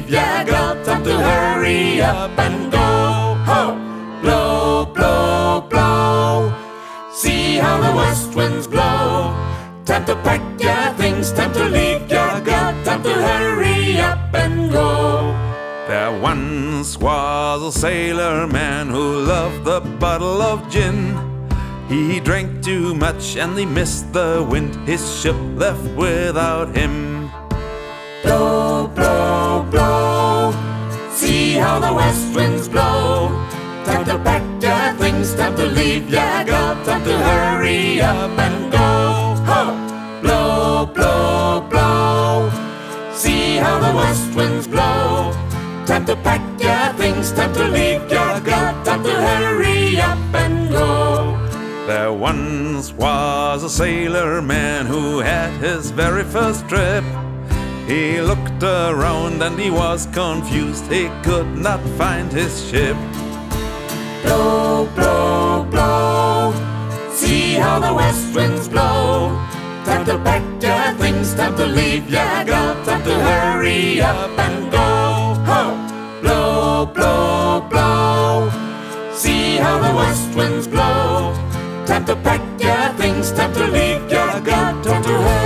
leave ya go, time to hurry up and go. Ho! Blow, blow, blow. See how the west winds blow. Time to pack your things, time to leave ya go, time to hurry up and go. There once was a sailor man who loved the bottle of gin. He drank too much and he missed the wind. His ship left without him. Blow, blow, blow. See how the west winds blow. Time to pack your things, time to leave ya go, time to hurry up and go. Ho! Blow, blow, blow. See how the west winds blow. Time to pack your things, time to leave ya go, time to hurry up and go. There once was a sailor man who had his very first trip. He looked around and he was confused. He could not find his ship. Blow, blow, blow. See how the west winds blow. Time to pack your things, time to leave ya go, time to hurry up and go. Ho! Blow, blow, blow. See how the west winds blow. Time to pack your things, time to leave ya go, time to hurry